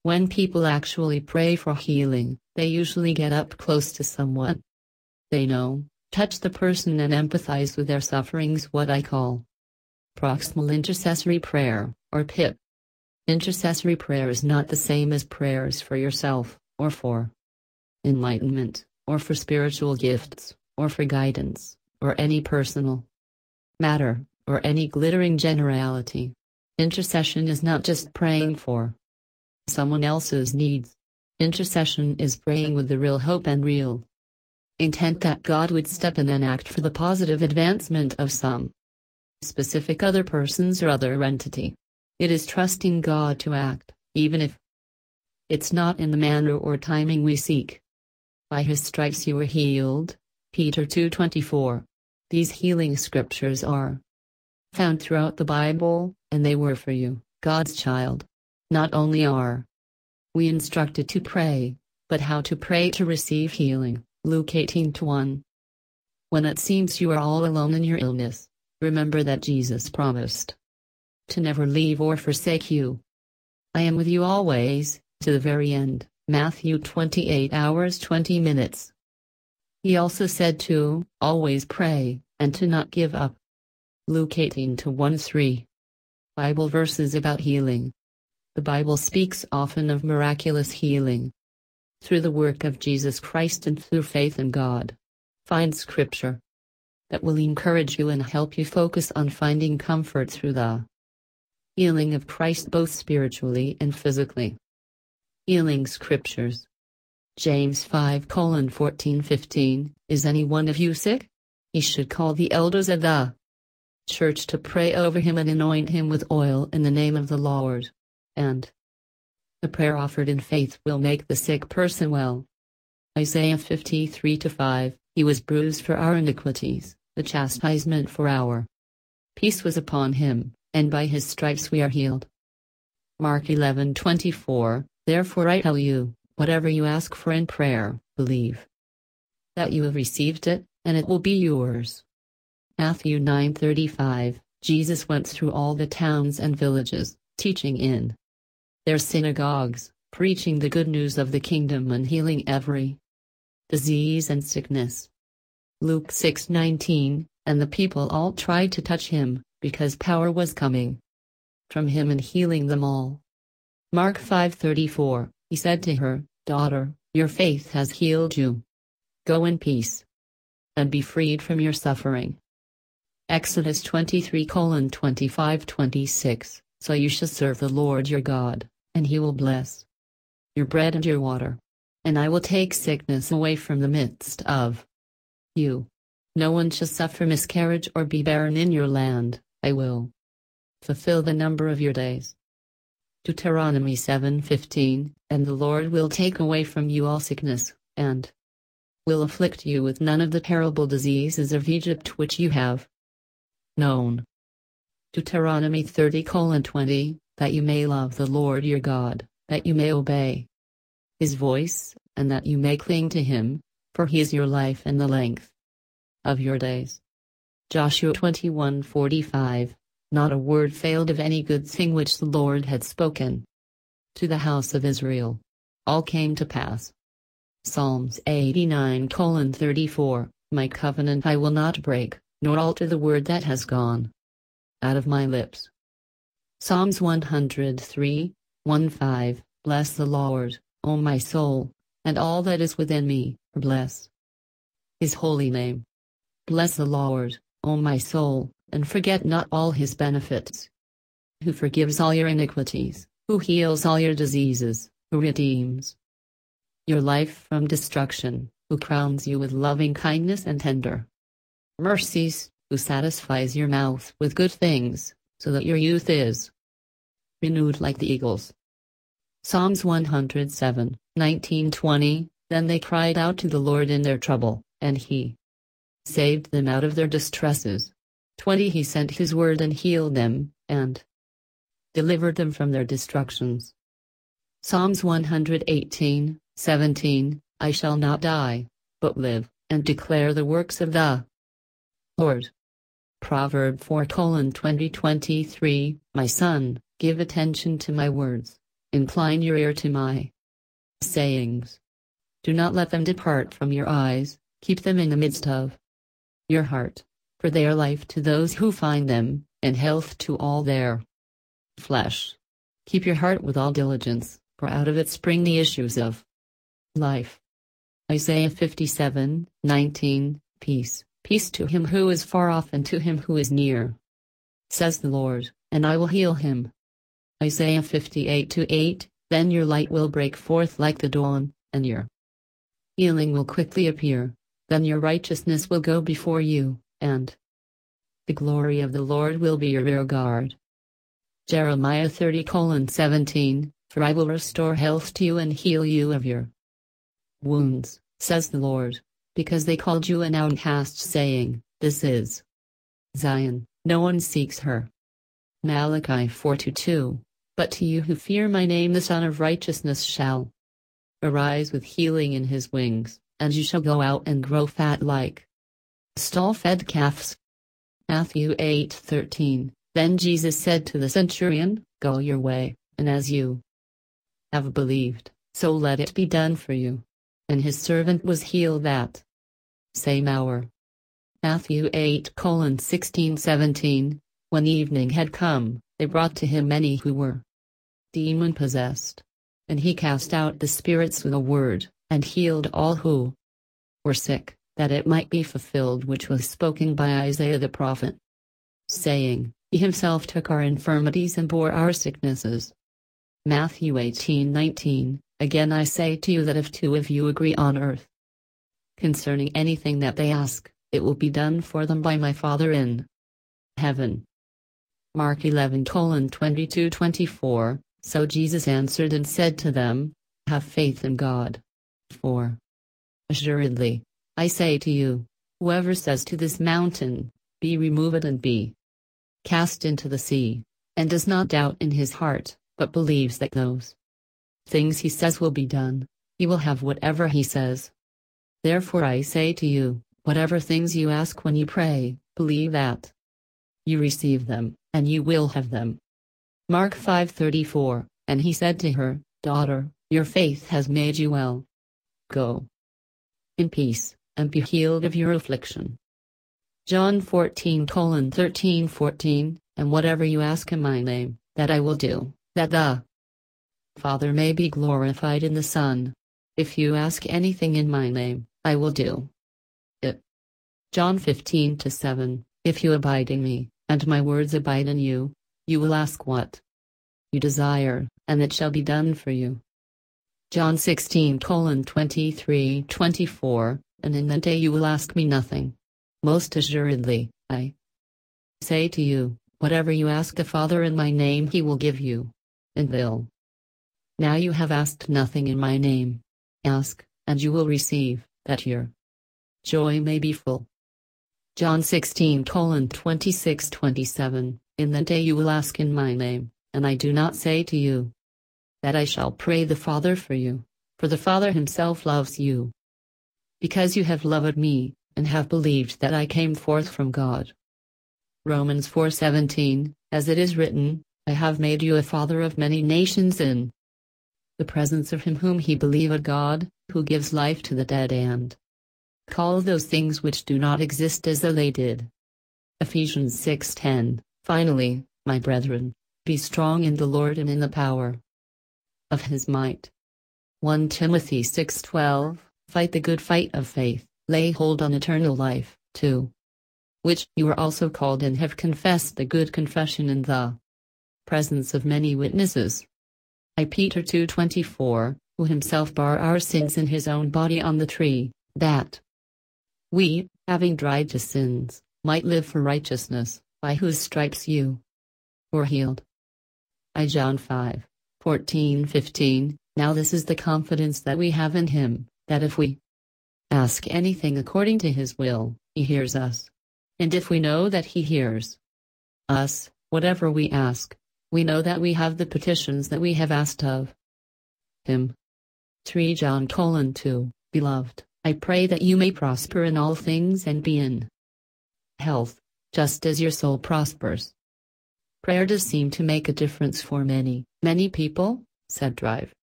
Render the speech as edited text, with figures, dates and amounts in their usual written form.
When people actually pray for healing, they usually get up close to someone they know, touch the person and empathize with their sufferings, what I call proximal intercessory prayer, or PIP. Intercessory prayer is not the same as prayers for yourself, or for enlightenment, or for spiritual gifts, or for guidance, or any personal matter, or any glittering generality. Intercession is not just praying for someone else's needs. Intercession is praying with the real hope and real intent that God would step in and act for the positive advancement of some specific other persons or other entity. It is trusting God to act, even if it's not in the manner or timing we seek. By his stripes you were healed, Peter 2:24. These healing scriptures are found throughout the Bible, and they were for you, God's child. Not only are we instructed to pray, but how to pray to receive healing, Luke 18:1. When it seems you are all alone in your illness, remember that Jesus promised to never leave or forsake you. I am with you always, to the very end, Matthew 28:20. He also said to always pray, and to not give up. Luke 18:1-3. Bible verses about healing. The Bible speaks often of miraculous healing through the work of Jesus Christ and through faith in God. Find scripture that will encourage you and help you focus on finding comfort through the healing of Christ, both spiritually and physically. Healing scriptures. James 5:14-15. Is any one of you sick? He should call the elders of the church to pray over him and anoint him with oil in the name of the Lord. And the prayer offered in faith will make the sick person well. Isaiah 53:5. He was bruised for our iniquities, the chastisement for our peace was upon him, and by his stripes we are healed. Mark 11:24. Therefore I tell you, whatever you ask for in prayer, believe that you have received it, and it will be yours. Matthew 9:35. Jesus went through all the towns and villages, teaching in their synagogues, preaching the good news of the kingdom and healing every disease and sickness. Luke 6:19. And the people all tried to touch him, because power was coming from him and healing them all. Mark 5:34. He said to her, Daughter, your faith has healed you. Go in peace and be freed from your suffering. Exodus 23:25-26. So you shall serve the Lord your God, and he will bless your bread and your water. And I will take sickness away from the midst of you. No one shall suffer miscarriage or be barren in your land. I will fulfill the number of your days. Deuteronomy 7:15. And the Lord will take away from you all sickness, and will afflict you with none of the terrible diseases of Egypt which you have known. Deuteronomy 30:20. That you may love the Lord your God, that you may obey his voice, and that you may cling to him, for he is your life and the length of your days. Joshua 21:45. Not a word failed of any good thing which the Lord had spoken to the house of Israel. All came to pass. Psalms 89:34. My covenant I will not break, nor alter the word that has gone out of my lips. Psalms 103:1-5. Bless the Lord, O my soul, and all that is within me, bless his holy name. Bless the Lord, O my soul, and forget not all his benefits. Who forgives all your iniquities, who heals all your diseases, who redeems your life from destruction, who crowns you with loving kindness and tender mercies, who satisfies your mouth with good things, so that your youth is renewed like the eagles. Psalms 107:19-20. Then they cried out to the Lord in their trouble, and he saved them out of their distresses. 20. He sent his word and healed them, and delivered them from their destructions. Psalms 118:17. I shall not die, but live, and declare the works of the Lord. Proverb 4:20-23. My son, give attention to my words. Incline your ear to my sayings. Do not let them depart from your eyes, keep them in the midst of your heart, for they are life to those who find them, and health to all their flesh. Keep your heart with all diligence, for out of it spring the issues of life. Isaiah 57:19, Peace, peace to him who is far off and to him who is near, says the Lord, and I will heal him. Isaiah 58:8, Then your light will break forth like the dawn, and your healing will quickly appear. Then your righteousness will go before you, and the glory of the Lord will be your rear guard. Jeremiah 30:17, For I will restore health to you and heal you of your wounds, says the Lord, because they called you an outcast, saying, This is Zion, no one seeks her. Malachi 4:2, But to you who fear my name the Son of Righteousness shall arise with healing in his wings, and you shall go out and grow fat like stall-fed calves. Matthew 8:13, Then Jesus said to the centurion, Go your way, and as you have believed, so let it be done for you. And his servant was healed that same hour. Matthew 8:16-17, When evening had come, they brought to him many who were demon-possessed. And he cast out the spirits with a word, and healed all who were sick, that it might be fulfilled which was spoken by Isaiah the prophet, saying, He himself took our infirmities and bore our sicknesses. Matthew 18:19, Again I say to you that if two of you agree on earth concerning anything that they ask, it will be done for them by my Father in heaven. Mark 11:22-24, So Jesus answered and said to them, Have faith in God. For assuredly, I say to you, whoever says to this mountain, Be removed and be cast into the sea, and does not doubt in his heart, but believes that those things he says will be done, he will have whatever he says. Therefore I say to you, whatever things you ask when you pray, believe that you receive them, and you will have them. Mark 5:34, And he said to her, Daughter, your faith has made you well. Go in peace, and be healed of your affliction. John 14:13-14, And whatever you ask in my name, that I will do, that the Father may be glorified in the Son. If you ask anything in my name, I will do it. John 15:7, If you abide in me, and my words abide in you, you will ask what you desire, and it shall be done for you. John 16:23-24, And in that day you will ask me nothing. Most assuredly, I say to you, whatever you ask the Father in my name he will give you. And will. Now you have asked nothing in my name. Ask, and you will receive, that your joy may be full. John 16:26-27, In that day you will ask in my name, and I do not say to you that I shall pray the Father for you, for the Father himself loves you, because you have loved me, and have believed that I came forth from God. Romans 4:17, As it is written, I have made you a father of many nations in the presence of him whom he believed, God, who gives life to the dead and call those things which do not exist as though they did. Ephesians 6:10, Finally, my brethren, be strong in the Lord and in the power of his might. 1 Timothy 6:12, Fight the good fight of faith, lay hold on eternal life, to which you are also called and have confessed the good confession in the presence of many witnesses. I Peter 2:24, Who himself bare our sins in his own body on the tree, that we, having died to sins, might live for righteousness, by whose stripes you were healed. I John 5:14-15, Now this is the confidence that we have in him, that if we ask anything according to his will, he hears us. And if we know that he hears us, whatever we ask, we know that we have the petitions that we have asked of him. 3 John 2, Beloved, I pray that you may prosper in all things and be in health, just as your soul prospers. Prayer does seem to make a difference for many people, said Drive.